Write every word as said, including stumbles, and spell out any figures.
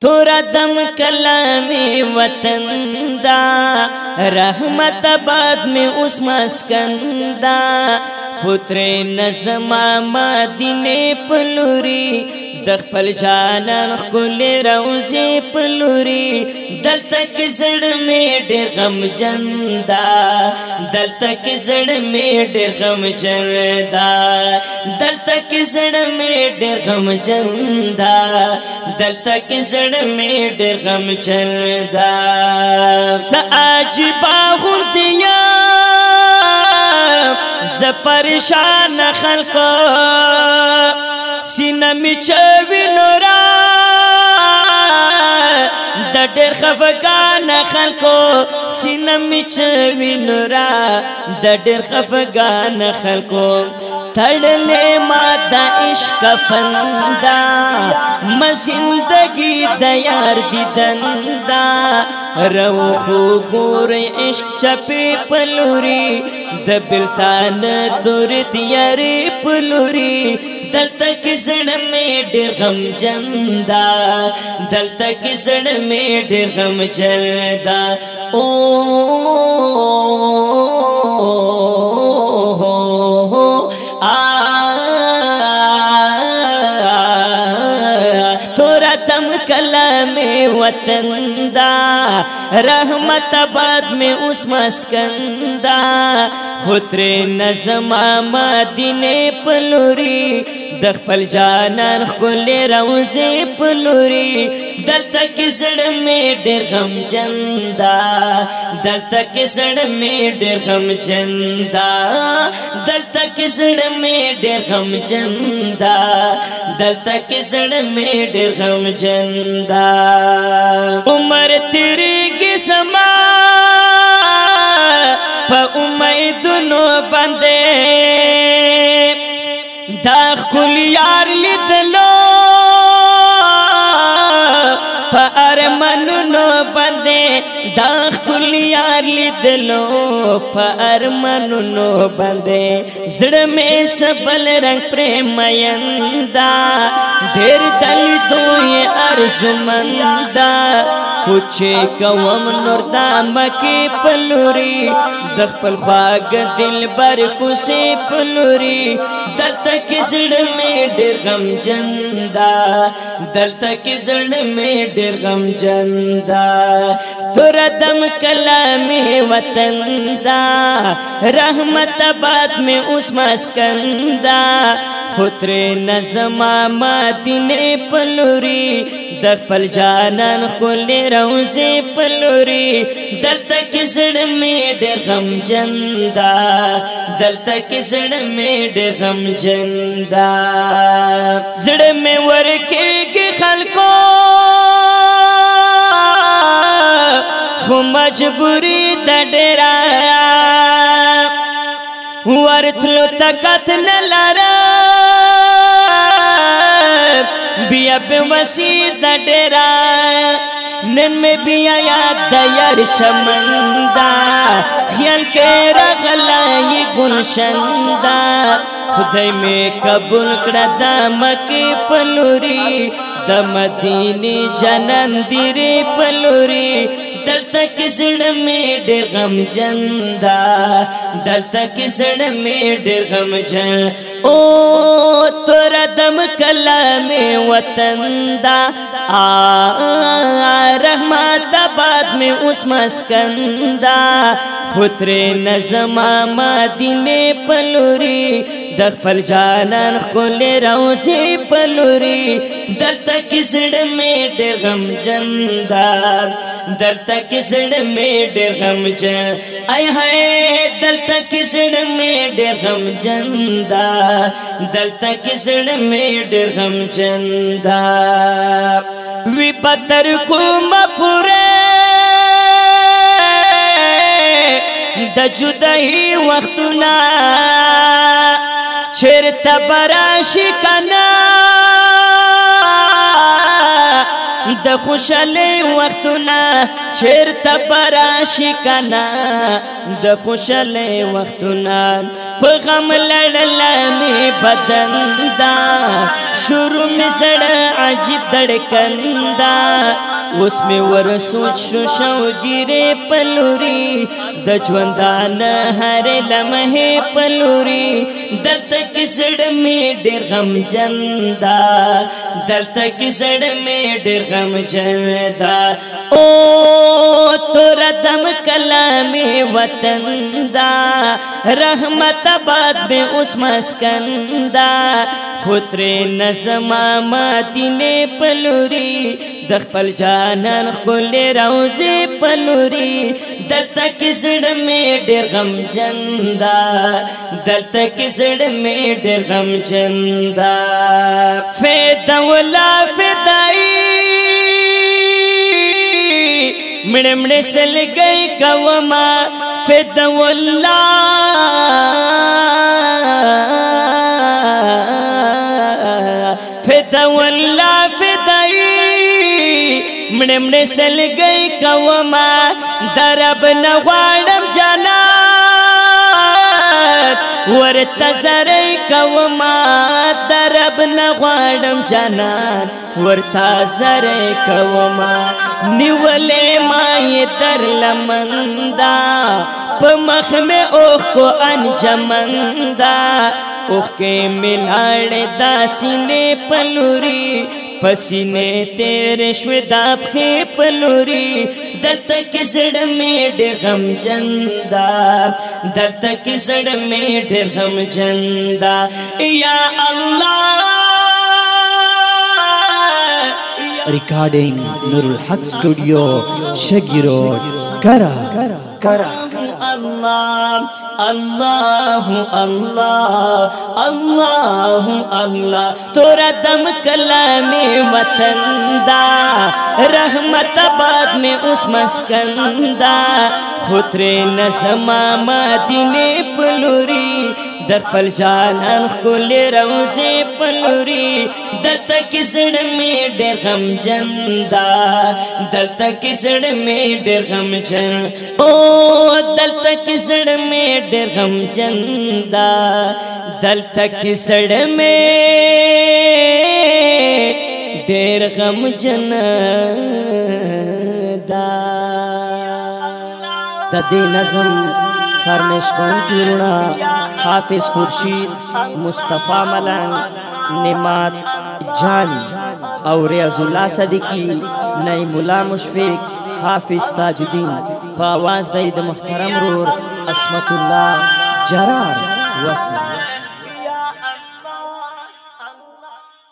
تورا دم کلامی وطن دا رحمت آباد میں اس مسکن دا خطر نظم مدینے پلوری دخپل جانان خکل روزی پلوری دل تک زڑ میں ڈر غم جندا دل تک زڑ میں ڈر غم جندا دل تک زڑ میں ڈر غم جندا دل تک زڑ میں ڈر غم جندا سعجبا غردیا ز پریشان خلقو سینہ می چوی نورا د ډېر خفګان خلکو سینه می چوی نورا د ډېر خفګان خلکو تړلې ما د عشق فندا ما زندگی د یار دیدندا رو خو ګور عشق چپی پلوري د بلتان دور تیاری پلوري دل تک زڑ میں ڈر غم جندا دل تک زڑ میں ڈر غم جندا او تورا دم کلام وطن دا رحمت آباد میں اس مسکن دا خطر نظم مدینے پلوری دخپل جانان خکل روزی پلوری دل تک زڑ میں ڈر غم جندا دل تک زڑ میں ڈر غم جندا دل تک زڑ میں ڈر غم جندا دل تک زڑ میں ڈر غم جندا عمر تیری کی سما پا امیدنو بندے دا خل یار لیدلو پا ارمنو بندے دا خل یار لیدلو پا ارمنو بندے زڑ میں سبل رنگ پریمیندا ڈھیر دل دوئے ارزمندا پوچھے کوم نور دامکی پلوری دخپل خواگ دل بر کسی پلوری دل تک زڑ میں ڈر غم جندا دل تک زڑ میں ڈر غم جندا تورا دم کلام وطن دا رحمت آباد میں اس مسکن دا خطر نظم مدینے پلوری دخپل جانان خکل روزی پلوری دل تک زڑ میں ڈر غم جندا دل تک زڑ میں ڈر غم جندا زڑ میں ورکے گی خلقو خو مجبوری دا ڈیرا ورتلو طاقت نلارا بیا بے وسیع دا ڈیرا نن میں بیا یاد دا یار چمندا خیال کے رغلائی گلشندا خدای میں قبول کڑا دا مکی پلوری دا مدینی جنن دیری پلوری دل تک زڑ میں ڈر غم جندا دل تک زڑ میں ڈر غم جن او تورا دم کلام وطن دا آ رحمت آباد میں اس مسکن دا خطر نظم مدینے پلوری دخپل جانان خکل روزی پلوری دل تک زڑ میں ڈر غم جندا دل تک زڑ میں ڈر غم جن آئے ہائے دل تک زڑ میں ڈر غم جندا دل تک زڑ میں ڈر غم جندا وی پتر کو مپورے د جدائی وختنا چرتا براشی کنا د خوشالی وختنا چرتا براشی کنا د خوشالی وختنا په غم لړلا می بدن دا شروع می زړه عجیب دړکن دا اوس می ورسوچ شو شوګیره پلوري د ژوندان هر لمحه پلوري دلته کې زړه می ډېر غم جندا دلته کې زړه می ډېر غم جندا او تور دم کلام وطن دا رحمت آباد میں اس مسکن دا خطر نظم مدینے پلوری دخپل جانان خپل روزے پلوری دلتا کسڑ میں ډېر غم جندا دلتا کسڑ میں ډېر غم جندا فیدا ولا فدائی مڑے مڑے سل گئی کوما فیدا ولا فیدا ولا فدائی مڑے مڑے سل گئی کوما درب نغوارم جانات ورتا زرئی کوما درب نغوارم جانات ورتا زرئی کوما نیولے مائی در لمندا پمخ میں اوخ کو انجمندا اوخ کے ملاڑ دا سینے پلوری پسینے تیرے شویداب خی پلوری دلتا کی زڑ میں ڈر غم جندا دلتا کی زڑ میں ڈر غم جندا یا اللہ ریکارڈنگ نور الحق سٹوڈیو شگی روڈ کرا کرا اللہ اللہ اللہ اللہ اللہ تورا دم کلام وطن دا رحمت آباد میں اس مسکن دا خطر نظم مدینے پلوری دخپل جانان خپل روزے پلوری دلتا کسڑ میں ډېر غم جندا دلتا کسڑ میں ډېر غم جن او دلتا کسڑ میں ډېر غم جندا دلتا کسڑ میں ډېر غم جندا د دې نظم فرمش کون کیرونا حافظ خورشید مصطفی ملنگ نمات جانی اور ریاض اللہ صدیقی نئی ملا مشفق حافظ تاج الدین پاواز دید محترم رور عصمت اللہ جرار وصل